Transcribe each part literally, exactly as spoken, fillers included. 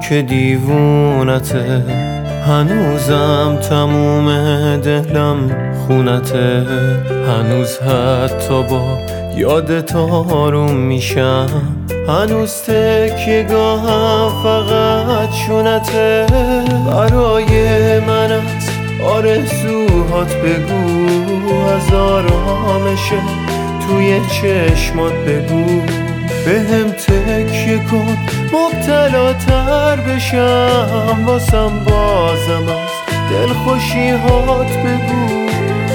که دیوونته، هنوزم تموم دلم خونته، هنوز حتی با یادت آروم میشم، هنوز تکیه‌گاهم فقط شونته. برای من از آرزوهات بگو، از آرامشه توی چشمات بگو، بهم تکیه کن مبتلاتر بشم، واسم بازم از دلخوشی‌هات بگو.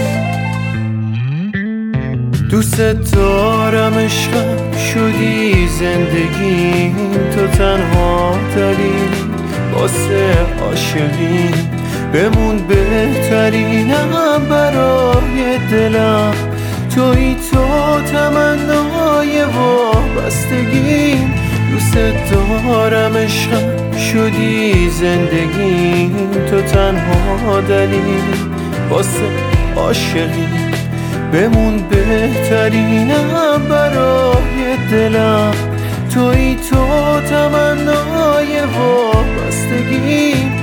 دوست دارم عشقم شدی زندگیم، تو تنها دلیلی واسه عاشقی، بمون بهترینم برای دلم، توی تو تمنای وابستگیم. دوست دارم عشقم شدی زندگیم، تو تنها دلیلی واسه عاشقی، بمون بهترینم برای دلم، توی تو تمنای وابستگیم.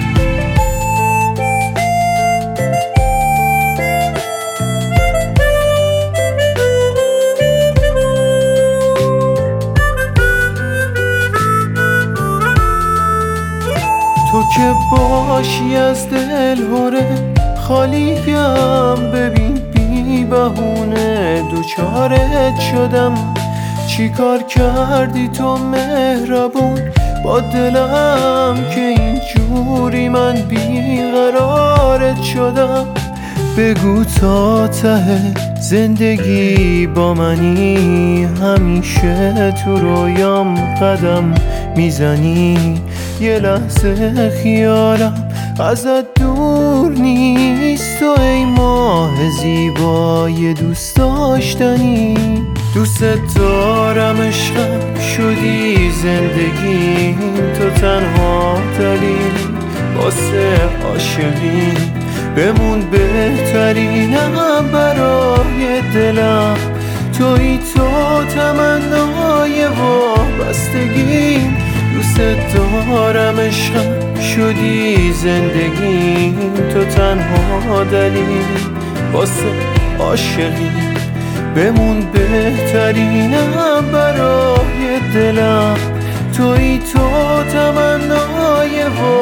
تو که باشی از دل هره خالیم، ببین بی بهونه دوچارت شدم، چی کار کردی تو مهربون با دلم که اینجوری من بیقرارت شدم. بگو تا ته زندگی با منی، همیشه تو رویام قدم میزنی، یه لحظه خیالم ازت دور نیست، تو ای ماه زیبای دوست داشتنی. دوست دارم عشقم شدی زندگیم، تو تنها دلیلی واسه عاشقی، بمون بهترینم برای دلم، توی تو تمنای وابستگیم. دوست دارم عشقم شدی زندگیم، تو تنها دلیلی واسه عاشقی، بمون بهترینم برای دلم، توی تو تمنای